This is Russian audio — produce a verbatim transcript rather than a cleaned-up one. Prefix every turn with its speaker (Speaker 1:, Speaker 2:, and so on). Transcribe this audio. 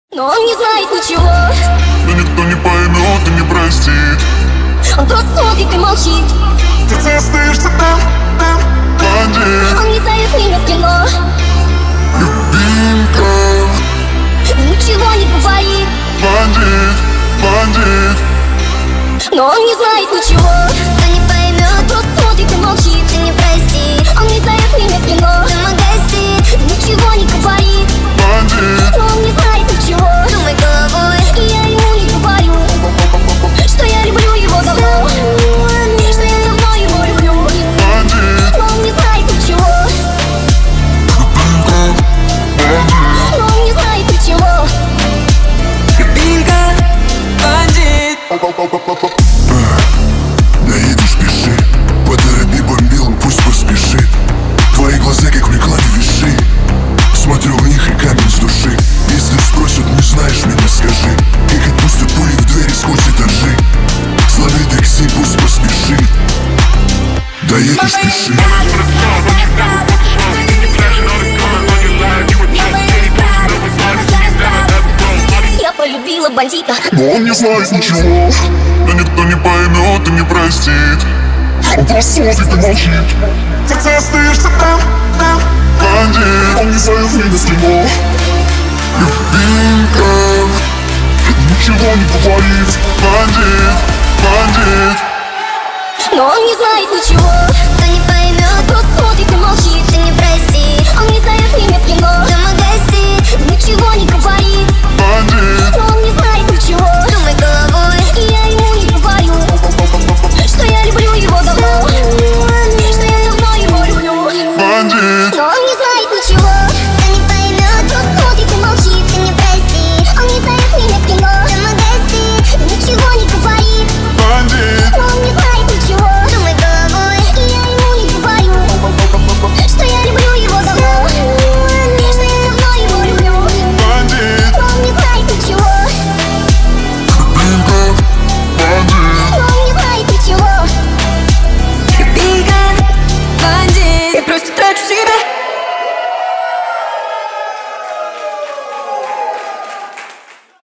Speaker 1: Но он не знает ничего,
Speaker 2: но никто не поймет и не простит.
Speaker 1: он просто смотрит и молчит.
Speaker 2: Ты остаешься там, там, бандит.
Speaker 1: Он не знает имя в кино,
Speaker 2: любимка,
Speaker 1: и ничего не говорит.
Speaker 2: Бандит, бандит.
Speaker 1: Но он не знает ничего,
Speaker 3: кто не поймет,
Speaker 1: он просто смотрит и молчит.
Speaker 3: ты не прости.
Speaker 1: Он не знает имя в кино,
Speaker 3: Дома гостит,
Speaker 1: и ничего не говорит.
Speaker 2: Бандит,
Speaker 1: Но он не знает ничего,
Speaker 3: думай головой.
Speaker 1: и я ему не говорю, что я люблю его давно, что я давно его люблю.
Speaker 2: бандит,
Speaker 1: Но он не знает ничего, но он не знает ничего.
Speaker 4: Любимка, бандит.
Speaker 2: наедешь, пиши. Поторопи бомбил, пусть поспешит. Твои глаза как в рекламе виши. Смотрю в них и камень с души. Если спросят, не знаешь меня, скажи. Как отпустят пули в двери сквозь этажи. Слови такси, пусть поспешит. Доедешь, пиши.
Speaker 1: Я полюбила бандита,
Speaker 2: Но он не знает ничего, но никто не поймет и не простит. Он просто смотрит и молчит. Ты остаешься там, там, бандит. Он не знает имя с кино, любимка, ничего не говорит. Бандит, бандит.
Speaker 1: но он не знает ничего,
Speaker 3: Кто